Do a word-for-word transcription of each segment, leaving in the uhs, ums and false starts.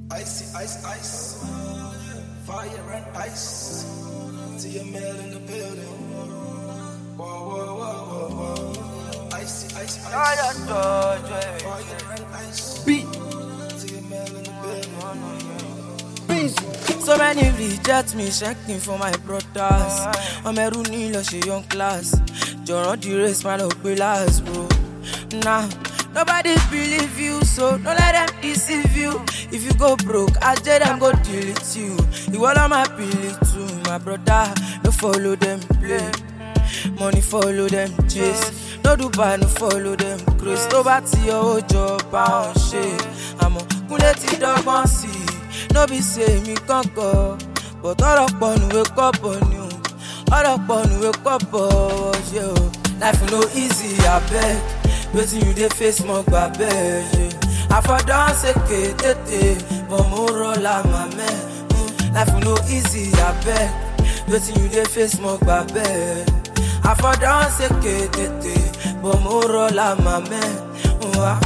Icy, ice, ice. Fire and ice. See a man in the building. Whoa, whoa, whoa, whoa, whoa. Icy, ice, ice. Fire and ice. Beat. See a man in the building. Beat. So many reject me, checking for my brothers. I'm a Rooney, lost a young class. Don't the race, man, up last, bro. Nah. Nobody believe you, so don't let them deceive you. If you go broke, I tell them go delete you. You all on my pilly too, my brother. No follow them play. Money follow them chase. No do bad, no follow them grace. No back to your job, I on shit. I'm a kuleti dog on see. No be say me can't go, but all up on wake up on you. All up on wake up on you. Life no easy, I beg. Waiting you dey face more babe. I for dance a tete, but more la my man. Life no easy, I beg. Waiting you dey face more babe. I for dance a tete, but more la my man.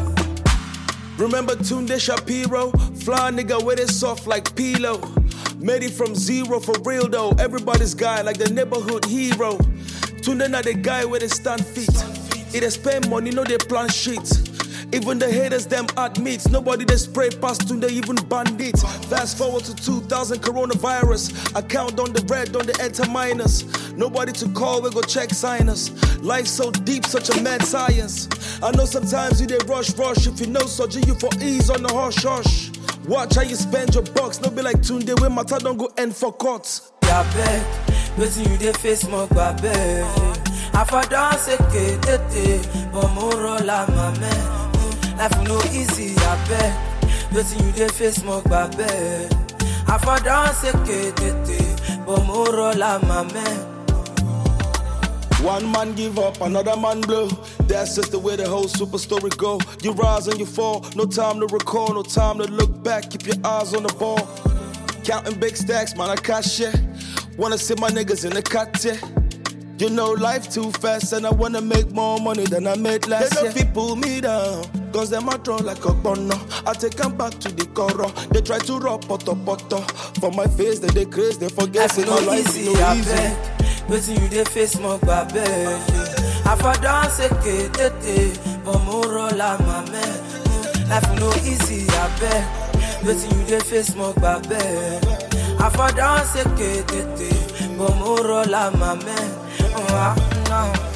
Remember Tunde Shapiro, fly nigga with it soft like pillow. Made it from zero for real though. Everybody's guy like the neighborhood hero. Tunde not the guy with his stand feet. It they spend money, no they plan shit. Even the haters them admit nobody they spray past Tunde even bandit. Fast forward to two thousand coronavirus. Account on the red, on the enter minus. Nobody to call, we go check signers. Life so deep, such a mad science. I know sometimes you they rush, rush. If you know surgery, you for ease on the hush, hush. Watch how you spend your bucks. No be like Tunde when matter don't go end for court. Yeah, bet. Waiting you they face more babe. I for dance a tete, but more la my man. Life no easy, I bet. Waiting you they face more babe. I for dance a tete, but more la my man. One man give up, another man blow. That's just the way the whole super story go. You rise and you fall, no time to recall, no time to look back. Keep your eyes on the ball. Counting big stacks, man, I cash it. Wanna see my niggas in the cut, yeah. You know life too fast and I wanna make more money than I made last year. They don't fit pull me down, cause them a draw like a bono. I take them back to the coro. They try to rob poto poto. For my face that they crazy, they forget say no easy, no easy. Waiting you they face more babe. I for dance a tete, but more la my man. Life no easy, I bet. Waiting you they face more babe. I for dance a tete, but more la my man. Oh, no.